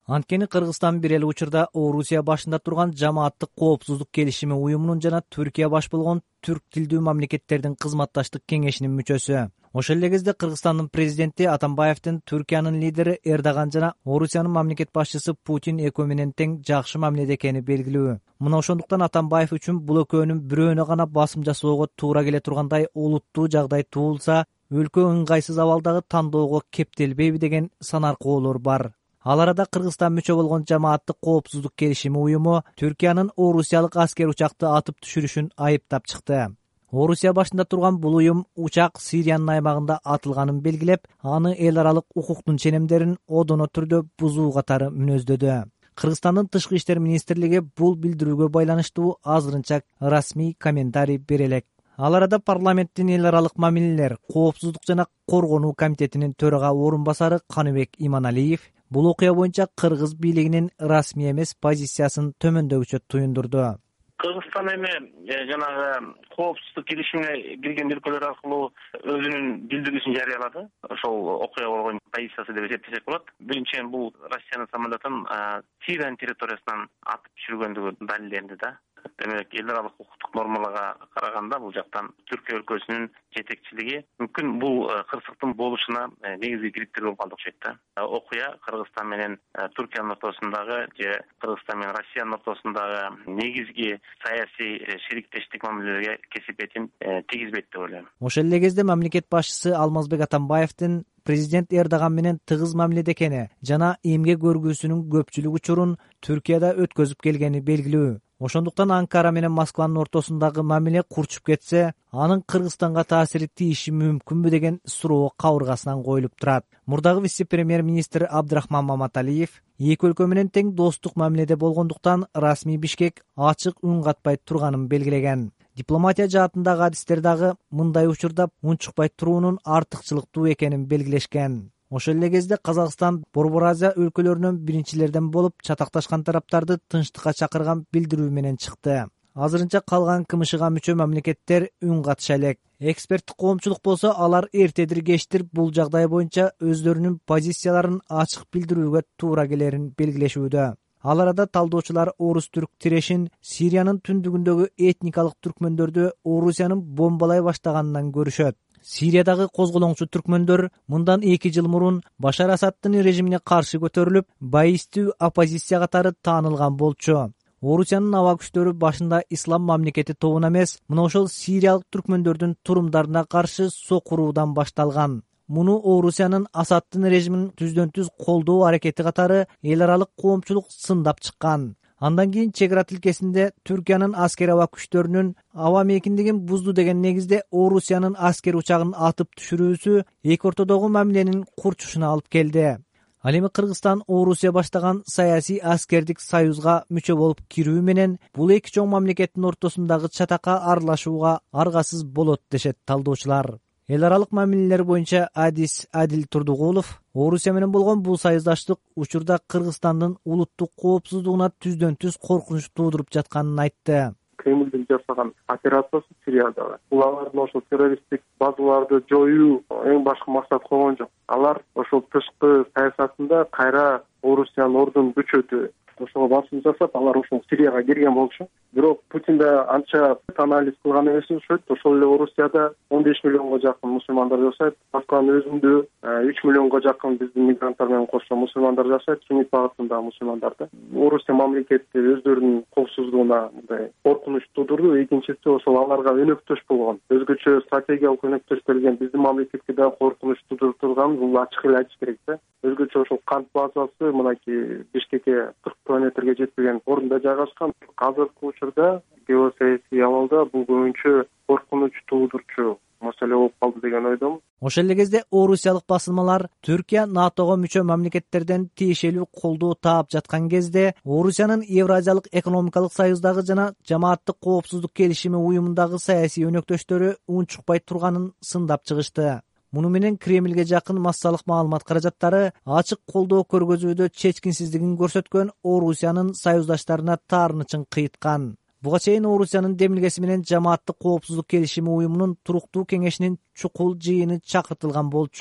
Анткени Кыргызстан бир эле учурда Орусия башында турган жамааттык коопсуздук келишими уюмунун жана Түркия баш болгон түрк тилдүү мамлекеттердин кызматташтык кеңешинин мүчөсү. Ошол эле кезде Кыргызстандын президенти Атамбаевдин Түркиянын лидери Эрдоган жана Орусиянын мамлекет башчысы Путин экөө менен тең жакшы мамиледе экени белгилүү. Мына ошондуктан Атамбаев үчүн бул экөөнүн бирөөнө гана басым жасоого туура келе тургандай олуттуу жагдай туулса, өлкө ыңгайсыз абалдагы тандоого кептелбейби деген санаркоолор бар. Ал арада Кыргызстан мүчө болгон жамааттык коопсуздук келишими уюму Түркиянын орусиялык аскер учакты атып түшүрүшүн айыптап чыкты. Орусия башында турган бул уюм учак Сириянын аймагында атылганын белгилеп, аны эл аралык укуктун ченемдерин одоно түрдө бузуу катары мүнөздөдү. Кыргызстандын тышкы иштер министрлиги бул билдирүүгө байланыштуу азырынча расмий комментарий бере элек. Ал арада парламенттин эл аралык мамилелер, коопсуздук жана коргонуу комитетинин төрага орун басары Каныбек Иманалиев бул окуя боюнча кыргыз бийлигинин расмий эмес позициясын төмөндөгүчө туюндурду. Кыргызстан эми жанагы коопсуздук келишимине кирген өлкөлөр аркылуу өзүнүн билдирүүсүн жарыялады. Ошол окуя болгон позициясы деп эсептесек болот. Биринчиден бул Россиянын самолетун Сирия территориясынан атып түшүргөндүгү далилденди да. Демек, эл аралык укуктук нормаларга караганда бул жактан Түркия өлкөсүнүн жетекчилиги мүмкүн бул кырсыктын болушуна негизги криптер болуп калды окшойт да. Окуя Кыргызстан менен Түркиянын ортосундагы же Кыргызстан менен Россиянын ортосундагы негизги саясий шериктештик мамилелерге кесипетин тийгизбейт деп ойлойм. Ошол эле кезде мамлекет башчысы Алмазбек Атамбаевдин президент Эрдоган менен тыгыз мамиледе экени жана эмгек өргүүсүнүн көпчүлүк учурун Түркияда өткөзүп келгени белгилүү. Ошондуктан Анкара менен Москванын ортосундагы мамиле курчуп кетсе, анын Кыргызстанга таасири тийиши мүмкүнбү деген суроо кабыргасынан коюлуп турат. Мурдагы вице-премьер-министр Абдрахман Маматалиев эки өлкө менен тең достук мамиледе болгондуктан расмий Бишкек ачык үн катпай турганын белгилеген. Дипломатия жаатындагы адистер дагы мындай учурда унчукпай туруунун артыкчылыктуу экенин белгилешкен. Ошол эле кезде Казакстан Борбор Азия өлкөлөрүнөн биринчилерден болуп чатакташкан тараптарды тынчтыкка чакырган билдирүү менен чыкты. Азырынча калган КМШга мүчө мамлекеттер үн катыша элек. Эксперттик коомчулук болсо алар эртедир кечтир бул жагдай боюнча өздөрүнүн позицияларын ачык билдирүүгө туура келерин белгилешүүдө. Ал арада талдоочулар орус-түрк тирешин Сириянын түндүгүндөгү этникалык түркмөндөрдү Орусиянын бомбалай баштаганынан көрүшөт. Сириядагы козголоңчу түркмөндөр мындан 2 жыл мурун Башар Асаддын режимине каршы көтөрүлүп, баистүү оппозиция катары таанылган болчу. Орусиянын аба күчтөрү башында ислам мамлекети тобуна эмес, мына ошол сириялык түркмөндөрдүн турумдарына каршы сокуруудан башталган. Муну Орусиянын Асаддын режимин түздөн-түз колдоо аракети катары эл аралык коомчулук сындап чыккан. Андан кийин чек ара тилкесинде Түркиянын аскер аба күчтөрүнүн аба мейкиндигин бузду деген негизде Орусиянын аскер учагын атып түшүрүүсү эки ортодогу мамиленин курчушуна алып келди. Ал эми Кыргызстан Орусия баштаган саясий аскердик союзга мүчө болуп кирүү менен бул эки чоң мамлекеттин ортосундагы чатакка аралашууга аргасыз болот дешет талдоочулар. Эл аралык мамилелер боюнча адис Адил Турдугулов Орусия менен болгон бул союздаштык учурда Кыргызстандын улуттук коопсуздугуна түздөн-түз коркунуч туудуруп жатканын айтты. Кремлдин жасаган операциясы Сириядагы бул алардын ошол террористтик базаларды жоюу эң башкы максат койгон жок. Алар ошол тышкы саясатында кайра Орусиянын ордун күчөтүү, ошого басым жасап, алар ошол Сирияга кирген болчу. Бирок Путин да анча анализ кылган эмес окшойт. Ошол эле Орусияда 15 миллионго жакын мусулмандар жашайт. Москванын өзүндө 3 миллионго жакын биздин мигранттар менен кошо мусулмандар жашайт, суннит багытындагы мусулмандар да. Орусия мамлекети өздөрүнүн коопсуздугуна мындай коркунуч туудурду. Экинчиси ошол аларга өнөктөш болгон. Өзгөчө стратегиялык өнөктөш берген биздин мамлекетке да коркунуч туудуруп турган, бул ачык эле айтыш керек да. Өзгөчө ошол кант базасы мынакей Бишкекке 40 километрге жетпеген орунда жайгашкан. Азыркы учурда геосаясий абалда бул көбүнчө коркунуч туудурчу маселе болуп калды деген ойдомун. Ошол эле кезде орусиялык басылмалар Түркия НАТОго мүчө мамлекеттерден тиешелүү колдоо таап жаткан кезде Орусиянын Евразиялык экономикалык союздагы жана жамааттык коопсуздук келишими уюмундагы саясий өнөктөштөрү унчукпай турганын сындап чыгышты. Муну менен Кремлге жакын массалык маалымат каражаттары ачык колдоо көргөзүүдө чечкинсиздигин көрсөткөн Орусиянын союздаштарына таарынычын кыйткан. Буга чейин Орусиянын демилгеси менен жамааттык коопсуздук келишими уюмунун туруктуу кеңешинин чукул жыйыны чакыртылган болчу.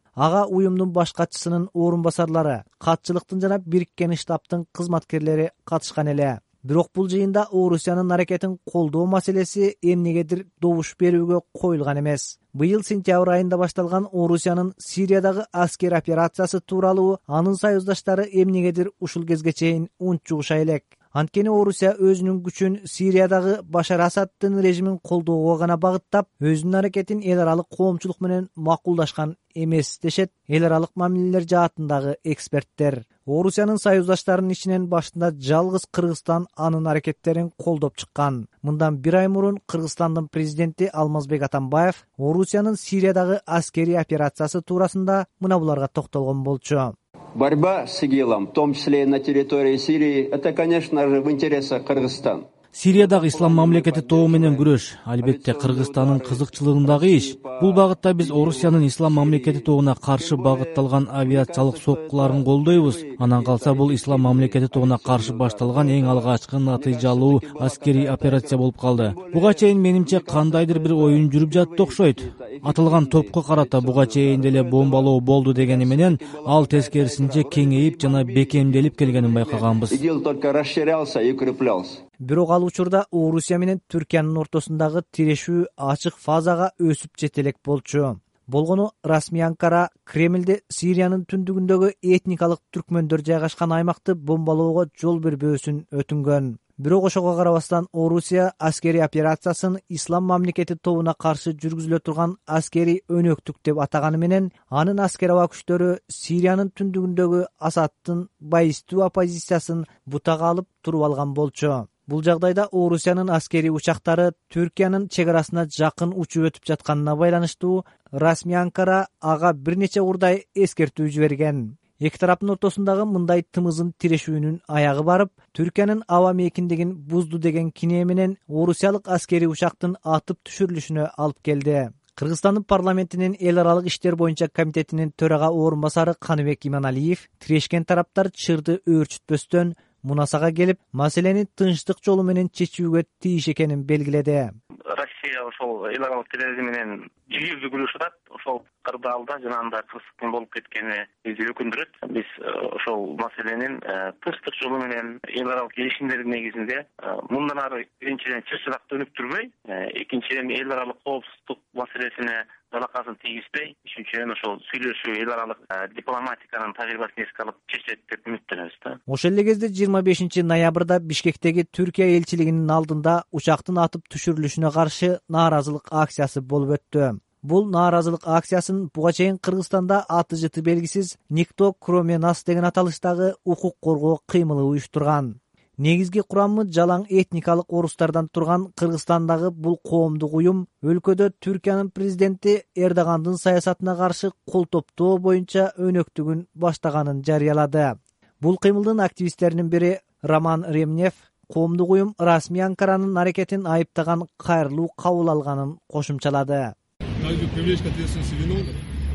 ага уюмдун баш катчысынын орун басарлары, катчылыктын жана Бириккен Штабтын кызматкерлери катышкан эле. Бирок бул жыйында Орусиянын аракетин колдоо маселеси эмнегедир добуш берүүгө коюлган эмес. Быйыл сентябрь айында башталган Орусиянын Сириядагы аскер операциясы тууралуу анын союздаштары эмнегедир ушул кезге чейин унчугуша элек. Анткени Орусия өзүнүн күчүн Сириядагы Башар Асаддын режимин колдоого гана багыттап, өзүнүн аракетин эл аралык коомчулук менен макулдашкан эмес дешет эл аралык мамилелер жаатындагы эксперттер. Орусиянын союздаштарынын ичинен башында жалгыз Кыргызстан анын аракеттерин колдоп чыккан. Мындан бир ай мурун Кыргызстандын президенти Алмазбек Атамбаев Орусиянын Сириядагы аскерий операциясы туурасында мына буларга токтолгон болчу. Борьба с ИГИЛом, в том числе и на территории Сирии, это, конечно же, в интересах Кыргызстана. Сириядагы ислам мамлекети тобу менен күрөш албетте Кыргызстандын кызыкчылыгындагы иш. Бул багытта биз Орусиянын ислам мамлекети тобуна каршы багытталган авиациялык соккуларын колдойбуз. Анан калса бул ислам мамлекети тобуна каршы башталган эң алгачкы натыйжалуу аскерий операция болуп калды. Буга чейин менимче кандайдыр бир оюн жүрүп жатты окшойт. Атылган топко карата буга чейин деле бомбалоо болду дегени менен ал тескерисинче кеңейип жана бекемделип келгенин байкаганбыз. ИГИЛ только расширялся и укреплялся. Бирок ал учурда Орусия менен Түркиянын ортосундагы тирешүү ачык фазага өсүп жетелек болчу. Болгону расмий Анкара Кремлде Сириянын түндүгүндөгү этникалык түркмөндөр жайгашкан аймакты бомбалоого жол бербөөсүн өтүнгөн. Бирок ошого карабастан Орусия аскерий операциясын ислам мамлекети тобуна каршы жүргүзүлө турган аскерий өнөктүк деп атаганы менен анын аскер аба күчтөрү Сириянын түндүгүндөгү Асаддын байыстуу оппозициясын бутага алып туруп алган болчу. Бул жагдайда Орусиянын аскерий учактары Түркиянын чек арасына жакын учуп өтүп жатканына байланыштуу расмий Анкара ага бир нече урдай эскертүү жиберген. Эки тараптын ортосундагы мындай тымызын тирешүүнүн аягы барып, Түркиянын аба мейкиндигин бузду деген кине менен орусиялык аскерий учактын атып түшүрүлүшүнө алып келди. Кыргызстандын парламентинин эл аралык иштер боюнча комитетинин төрага орун басары Каныбек Иманалиев тирешкен тараптар чырды өөрчүтпөстөн мунасага келип, маселени тынчтык жолу менен чечүүгө тийиш экенин белгиледи. Россия ошол эл аралык терроризм менен жигердүү күрөшүп атат. Ошол кырдаалда жанагындай кырсыктын болуп кеткени бизди өкүндүрөт. Биз ошол маселенин тынчтык жолу менен эл аралык келишимдердин негизинде мындан ары биринчиден чырчыракты өнүктүрбөй, экинчиден эл аралык коопсуздук маселесине жалакасын тийгизбей, үчүнчүдөн ошол сүйлөшүү эл аралык дипломатиканын тажрыйбасын эске алып чечет деп үмүттөнөбүз да. Ошол эле кезде 25 ноябрда Бишкектеги Түркия элчилигинин алдында учактын атып түшүрүлүшүнө каршы нааразылык акциясы болуп өттү. Бул нааразылык акциясын буга чейин Кыргызстанда аты жыты белгисиз Никто кроме нас деген аталыштагы укук коргоо кыймылы уюштурган. Негизги курамы жалаң этникалык орустардан турган Кыргызстандагы бул коомдук уюм өлкөдө Түркиянын президенти Эрдогандын саясатына каршы кол топтоо боюнча өнөктүгүн баштаганын жарыялады. Бул кыймылдын активисттеринин бири Роман Ремнев коомдук уюм расмий Анкаранын аракетин айыптаган кайрылуу кабыл алганын кошумчалады. Также привлечь к ответственности виновных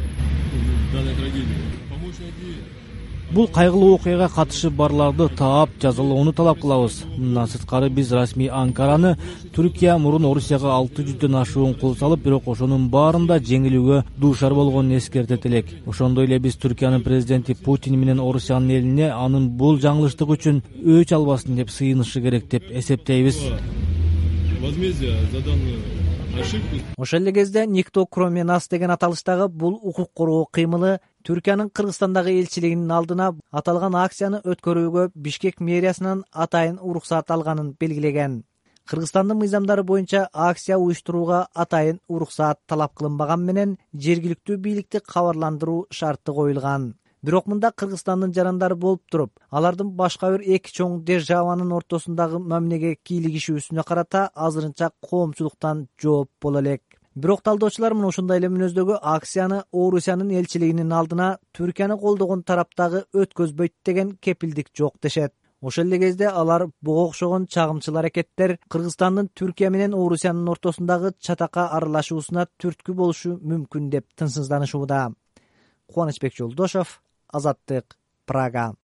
данной трагедии. Бул кайгылуу окуяга катышы барларды таап жазалоону талап кылабыз. Мындан сырткары биз расмий Анкараны Түркия мурун Орусияга 600дөн ашуун кол салып, бирок ошонун баарында жеңилүүгө дуушар болгонун эскертет элек. Ошондой эле биз Түркиянын президенти Путин менен Орусиянын элине анын бул жаңылыштык үчүн өч албасын деп сыйынышы керек деп эсептейбиз. Возмездие за данную ошибку. Ошол эле кезде Никто кроме нас деген аталыштагы бул укук коргоо кыймылы Түркиянын Кыргызстандагы элчилигинин алдына аталган акцияны өткөрүүгө Бишкек мэриясынан атайын уруксат алганын белгилеген. Кыргызстандын мыйзамдары боюнча акция уюштурууга атайын уруксат талап кылынбаган менен жергиликтүү бийликти кабарландыруу шарты коюлган. Бирок мында Кыргызстандын жарандары болуп туруп, алардын башка бир эки чоң державанын ортосундагы мамилеге кийлигишүүсүнө карата азырынча коомчулуктан жооп боло элек. Бирок талдоочулар мына ушундай эле мүнөздөгү акцияны Орусиянын элчилигинин алдына Түркияны колдогон тараптагы өткөзбөйт деген кепилдик жок дешет. Ошол эле кезде алар буга окшогон чагымчыл аракеттер Кыргызстандын Түркия менен Орусиянын ортосундагы чатакка аралашуусуна түрткү болушу мүмкүн деп тынчсызданышууда. Кубанычбек Жолдошов, Азаттык, Прага.